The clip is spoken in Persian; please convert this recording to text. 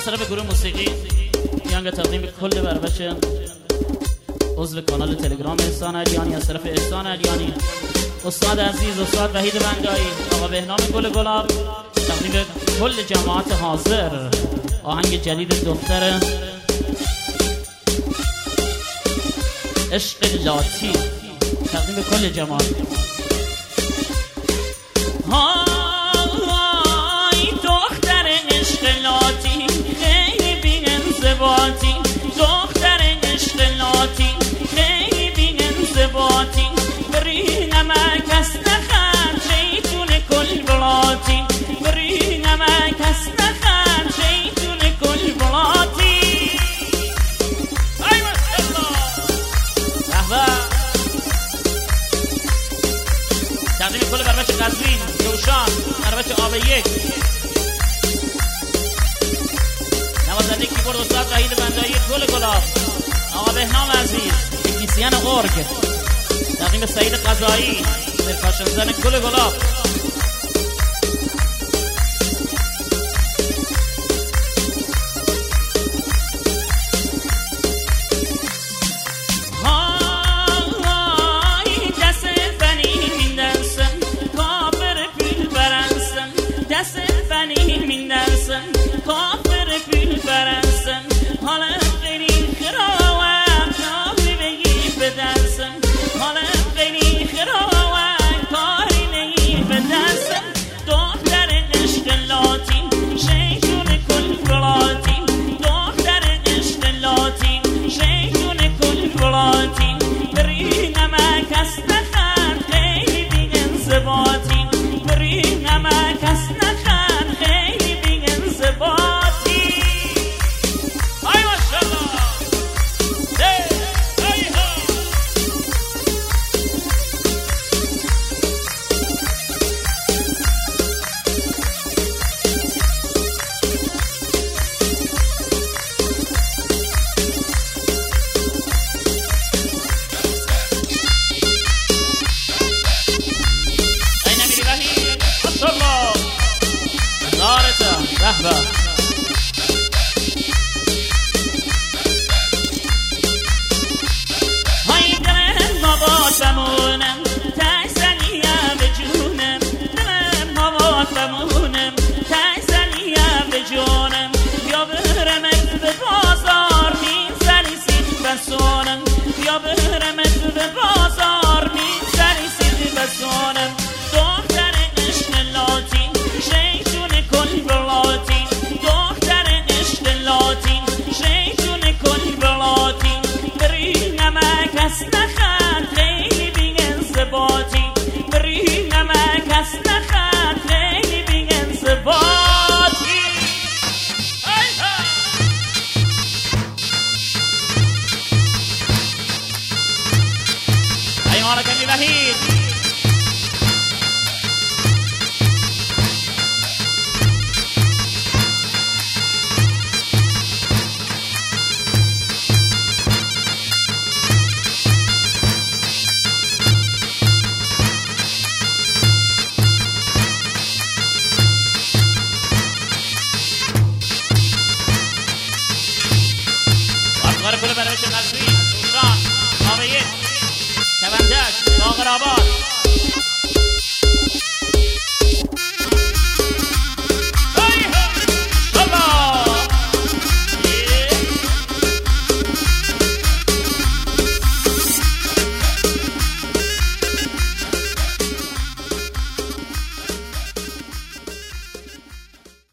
طرف گروه موسیقی یانگ تقدیم کل بربش عضو کانال تلگرام احسان علیانی از طرف احسان علیانی، استاد عزیز استاد وحید بندایی، آقا بهنام گل گلاب، تقدیم کل جماعت حاضر آهنگ جدید دختر عشق لاتی، تقدیم کل جماعت. های دختر عشق لاتی خیلی بی انضباطی، دختر عشق لاتی خیلی بی انضباطی، بری نمک است نخند شیطون کل بلاتی، بری نمک است نخند شیطون کل بلاتی. ای ماشاءالله رهبر تقدیم کل بربش قزوین جوشان، بربش آب یک، نوازنده کیبورد استاد وحید بندایی گل گلاب، آقا بهنام عزیز تکنیسین ارگ، تقدیم سعید قضایی پرکاشن زن گل گلاب. کافر پیل برنسن حالا خیلی خراوم کاری بگی بدنسن، حالا خیلی خراوم کاری بگی بدنسن، دختر عشق لاتی شیطون کل بلاتی، دختر عشق لاتی شیطون کل بلاتی، بری نمک است نخند خیلی بی انضباطی، بری نمک است نخند خیلی بی انضباطی. ای ماشاءالله ای ها ای نمیری وحید ماشاءالله دارتا رهبر